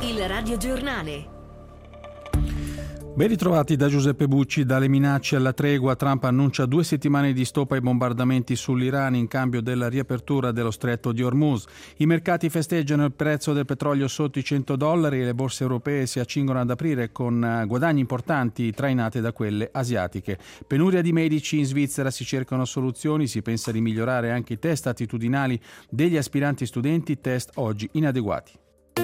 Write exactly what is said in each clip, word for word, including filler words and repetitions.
Il radiogiornale. Ben ritrovati da Giuseppe Bucci. Dalle minacce alla tregua, Trump annuncia due settimane di stop ai bombardamenti sull'Iran in cambio della riapertura dello stretto di Hormuz. I mercati festeggiano il prezzo del petrolio sotto i cento dollari e le borse europee si accingono ad aprire con guadagni importanti trainate da quelle asiatiche. Penuria di medici in Svizzera, si cercano soluzioni, si pensa di migliorare anche i test attitudinali degli aspiranti studenti, test oggi inadeguati.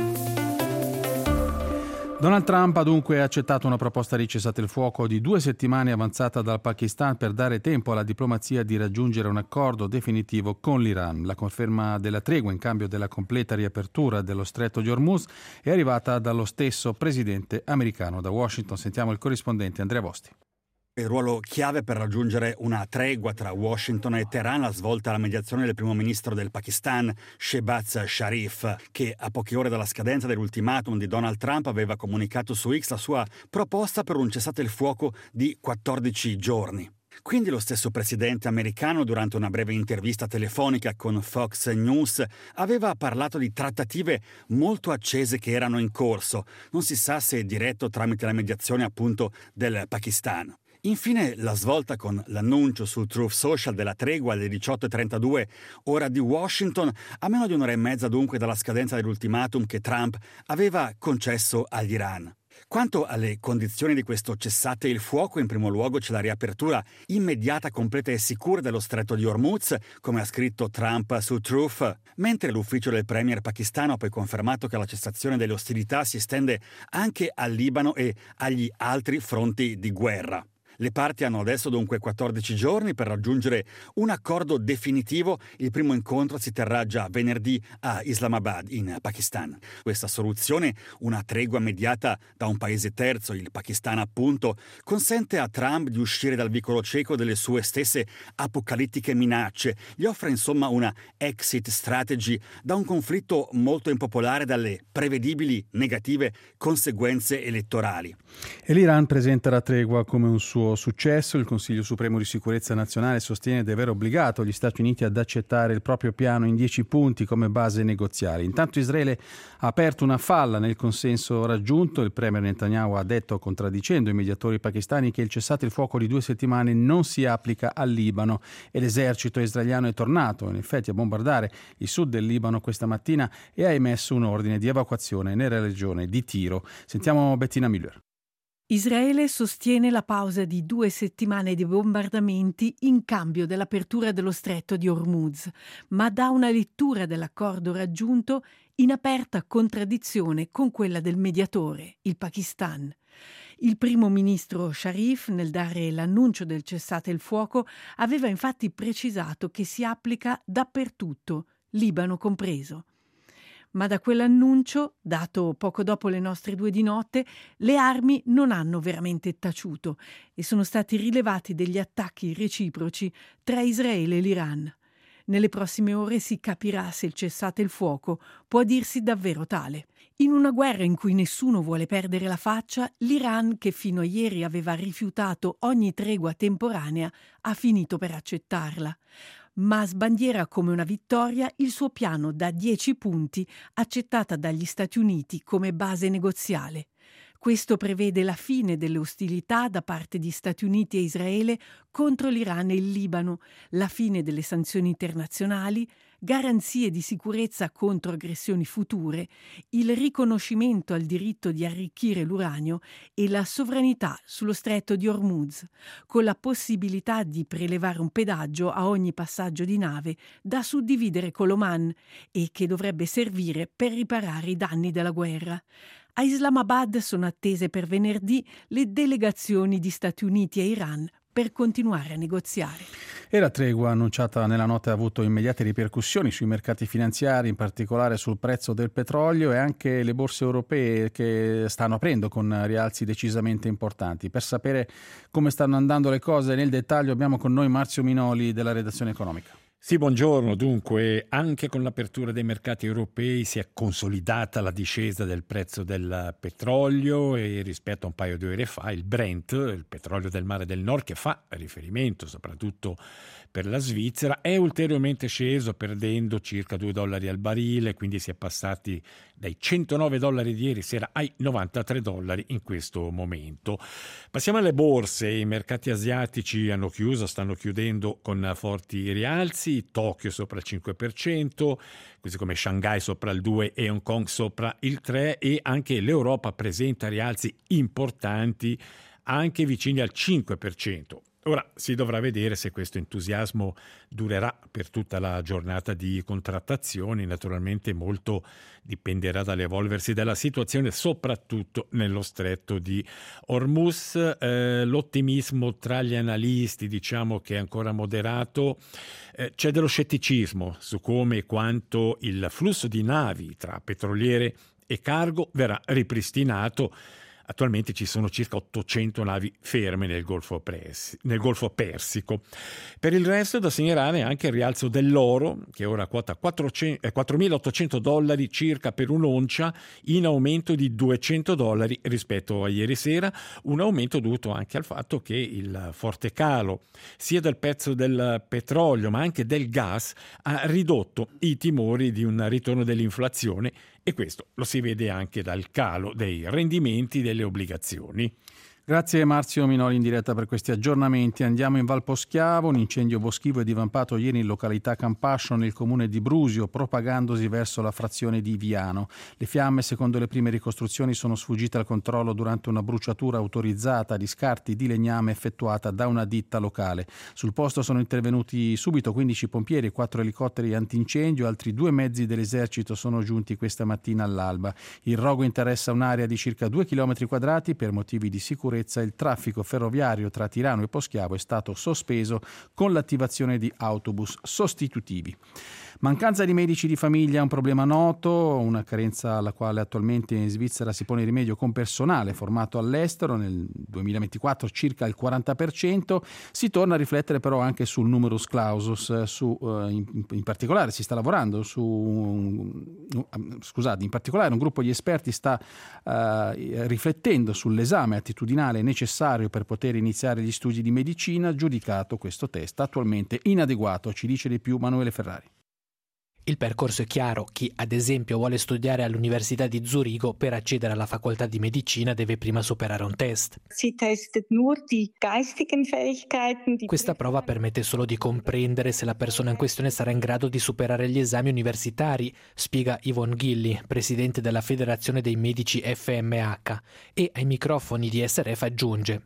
Donald Trump ha dunque accettato una proposta di cessate il fuoco di due settimane avanzata dal Pakistan per dare tempo alla diplomazia di raggiungere un accordo definitivo con l'Iran. La conferma della tregua in cambio della completa riapertura dello stretto di Hormuz è arrivata dallo stesso presidente americano. Da Washington sentiamo il corrispondente Andrea Vosti. Il ruolo chiave per raggiungere una tregua tra Washington e Teheran l'ha svolta la mediazione del primo ministro del Pakistan, Shehbaz Sharif, che a poche ore dalla scadenza dell'ultimatum di Donald Trump aveva comunicato su X la sua proposta per un cessate il fuoco di quattordici giorni. Quindi lo stesso presidente americano, durante una breve intervista telefonica con Fox News, aveva parlato di trattative molto accese che erano in corso. Non si sa se diretto tramite la mediazione appunto del Pakistan. Infine la svolta con l'annuncio su Truth Social della tregua alle diciotto e trentadue ora di Washington, a meno di un'ora e mezza dunque dalla scadenza dell'ultimatum che Trump aveva concesso agli Iran. Quanto alle condizioni di questo cessate il fuoco, in primo luogo c'è la riapertura immediata, completa e sicura dello stretto di Hormuz, come ha scritto Trump su Truth, mentre l'ufficio del premier pakistano ha poi confermato che la cessazione delle ostilità si estende anche al Libano e agli altri fronti di guerra. Le parti hanno adesso dunque quattordici giorni per raggiungere un accordo definitivo. Il primo incontro si terrà già venerdì a Islamabad, in Pakistan. Questa soluzione, una tregua mediata da un paese terzo, il Pakistan appunto, consente a Trump di uscire dal vicolo cieco delle sue stesse apocalittiche minacce. Gli offre insomma una exit strategy da un conflitto molto impopolare, dalle prevedibili negative conseguenze elettorali. E l'Iran presenta la tregua come un suo successo. Il Consiglio Supremo di Sicurezza Nazionale sostiene di aver obbligato gli Stati Uniti ad accettare il proprio piano in dieci punti come base negoziale. Intanto Israele ha aperto una falla nel consenso raggiunto. Il premier Netanyahu ha detto, contraddicendo i mediatori pakistani, che il cessate il fuoco di due settimane non si applica al Libano, e l'esercito israeliano è tornato in effetti a bombardare il sud del Libano questa mattina e ha emesso un ordine di evacuazione nella regione di Tiro. Sentiamo Bettina Müller. Israele sostiene la pausa di due settimane di bombardamenti in cambio dell'apertura dello stretto di Hormuz, ma dà una lettura dell'accordo raggiunto in aperta contraddizione con quella del mediatore, il Pakistan. Il primo ministro Sharif, nel dare l'annuncio del cessate il fuoco, aveva infatti precisato che si applica dappertutto, Libano compreso. Ma da quell'annuncio, dato poco dopo le nostre due di notte, le armi non hanno veramente taciuto e sono stati rilevati degli attacchi reciproci tra Israele e l'Iran. Nelle prossime ore si capirà se il cessate il fuoco può dirsi davvero tale. In una guerra in cui nessuno vuole perdere la faccia, l'Iran, che fino a ieri aveva rifiutato ogni tregua temporanea, ha finito per accettarla. Ma sbandiera come una vittoria il suo piano da dieci punti accettata dagli Stati Uniti come base negoziale. Questo prevede la fine delle ostilità da parte di Stati Uniti e Israele contro l'Iran e il Libano, la fine delle sanzioni internazionali, garanzie di sicurezza contro aggressioni future, il riconoscimento al diritto di arricchire l'uranio e la sovranità sullo stretto di Hormuz, con la possibilità di prelevare un pedaggio a ogni passaggio di nave da suddividere con l'Oman e che dovrebbe servire per riparare i danni della guerra. A Islamabad sono attese per venerdì le delegazioni di Stati Uniti e Iran per continuare a negoziare. E la tregua annunciata nella notte ha avuto immediate ripercussioni sui mercati finanziari, in particolare sul prezzo del petrolio, e anche le borse europee che stanno aprendo con rialzi decisamente importanti. Per sapere come stanno andando le cose nel dettaglio abbiamo con noi Marzio Minoli della redazione economica. Sì, buongiorno. Dunque, anche con l'apertura dei mercati europei si è consolidata la discesa del prezzo del petrolio e rispetto a un paio di ore fa il Brent, il petrolio del Mare del Nord, che fa riferimento soprattutto per la Svizzera, è ulteriormente sceso perdendo circa due dollari al barile, quindi si è passati dai centonove dollari di ieri sera ai novantatré dollari in questo momento. Passiamo alle borse. I mercati asiatici hanno chiuso, stanno chiudendo con forti rialzi. Tokyo sopra il cinque per cento, così come Shanghai sopra il due per cento e Hong Kong sopra il tre per cento, e anche l'Europa presenta rialzi importanti anche vicini al cinque per cento. Ora si dovrà vedere se questo entusiasmo durerà per tutta la giornata di contrattazioni. Naturalmente molto dipenderà dall'evolversi della situazione, soprattutto nello stretto di Hormuz. Eh, l'ottimismo tra gli analisti diciamo che è ancora moderato. Eh, c'è dello scetticismo su come e quanto il flusso di navi tra petroliere e cargo verrà ripristinato. Attualmente ci sono circa ottocento navi ferme nel Golfo, Persi- nel Golfo Persico. Per il resto è da segnalare anche il rialzo dell'oro, che ora quota quattromilaottocento dollari circa per un'oncia, in aumento di duecento dollari rispetto a ieri sera, un aumento dovuto anche al fatto che il forte calo sia del prezzo del petrolio ma anche del gas ha ridotto i timori di un ritorno dell'inflazione, e questo lo si vede anche dal calo dei rendimenti delle obbligazioni. Grazie Marzio Minoli in diretta per questi aggiornamenti. Andiamo in Val Poschiavo. Un incendio boschivo è divampato ieri in località Campascio nel comune di Brusio, propagandosi verso la frazione di Viano. Le fiamme, secondo le prime ricostruzioni, sono sfuggite al controllo durante una bruciatura autorizzata di scarti di legname effettuata da una ditta locale. Sul posto sono intervenuti subito quindici pompieri e quattro elicotteri antincendio. Altri due mezzi dell'esercito sono giunti questa mattina all'alba. Il rogo interessa un'area di circa due chilometri quadrati. Per motivi di sicurezza il traffico ferroviario tra Tirano e Poschiavo è stato sospeso con l'attivazione di autobus sostitutivi. Mancanza di medici di famiglia è un problema noto, una carenza alla quale attualmente in Svizzera si pone rimedio con personale formato all'estero. Nel duemilaventiquattro circa il quaranta per cento. Si torna a riflettere però anche sul numerus clausus, su, in, in particolare si sta lavorando su uh, scusate, in particolare un gruppo di esperti sta uh, riflettendo sull'esame attitudinale necessario per poter iniziare gli studi di medicina, giudicato questo test attualmente inadeguato. Ci dice di più Manuele Ferrari. Il percorso è chiaro. Chi, ad esempio, vuole studiare all'Università di Zurigo, per accedere alla facoltà di medicina deve prima superare un test. Questa prova permette solo di comprendere se la persona in questione sarà in grado di superare gli esami universitari, spiega Yvonne Gilli, presidente della Federazione dei Medici F M H, e ai microfoni di S R F aggiunge: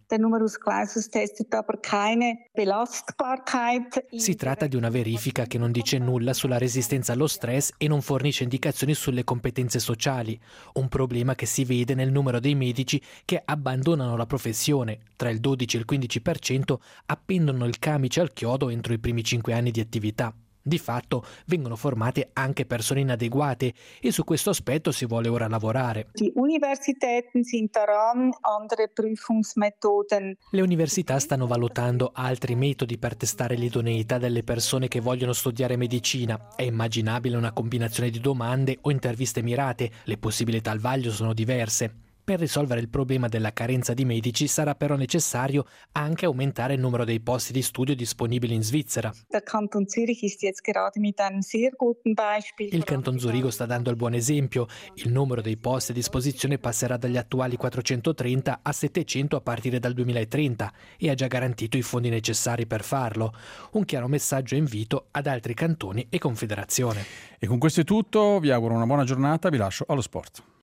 si tratta di una verifica che non dice nulla sulla resistenza allo stress e non fornisce indicazioni sulle competenze sociali, un problema che si vede nel numero dei medici che abbandonano la professione. Tra il dodici e il quindici per cento appendono il camice al chiodo entro i primi cinque anni di attività. Di fatto vengono formate anche persone inadeguate e su questo aspetto si vuole ora lavorare. Le università stanno valutando altri metodi per testare l'idoneità delle persone che vogliono studiare medicina. È immaginabile una combinazione di domande o interviste mirate. Le possibilità al vaglio sono diverse. Per risolvere il problema della carenza di medici sarà però necessario anche aumentare il numero dei posti di studio disponibili in Svizzera. Il Canton Zurigo sta dando il buon esempio. Il numero dei posti a disposizione passerà dagli attuali quattrocentotrenta a settecento a partire dal duemilatrenta e ha già garantito i fondi necessari per farlo. Un chiaro messaggio e invito ad altri cantoni e confederazione. E con questo è tutto, vi auguro una buona giornata, vi lascio allo sport.